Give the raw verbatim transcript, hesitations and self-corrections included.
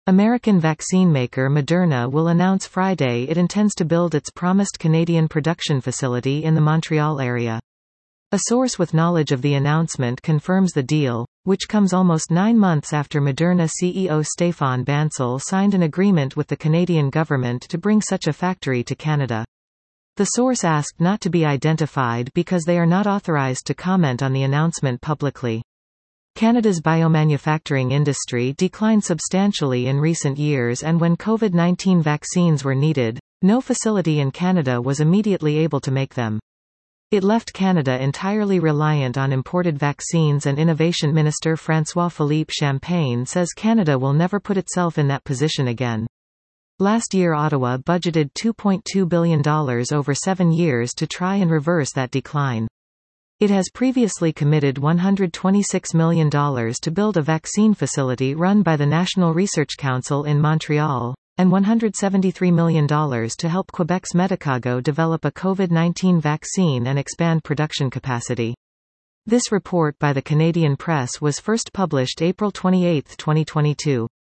American vaccine maker Moderna will announce Friday it intends to build its promised Canadian production facility in the Montreal area. A source with knowledge of the announcement confirms the deal, which comes almost nine months after Moderna C E O Stéphane Bancel signed an agreement with the Canadian government to bring such a factory to Canada. The source asked not to be identified because they are not authorized to comment on the announcement publicly. Canada's biomanufacturing industry declined substantially in recent years, and when COVID nineteen vaccines were needed, no facility in Canada was immediately able to make them. It left Canada entirely reliant on imported vaccines, and Innovation Minister François-Philippe Champagne says Canada will never put itself in that position again. Last year Ottawa budgeted two point two billion dollars over seven years to try and reverse that decline. It has previously committed one hundred twenty-six million dollars to build a vaccine facility run by the National Research Council in Montreal, and one hundred seventy-three million dollars to help Quebec's Medicago develop a COVID nineteen vaccine and expand production capacity. This report by the Canadian Press was first published April twenty-eighth, twenty twenty-two.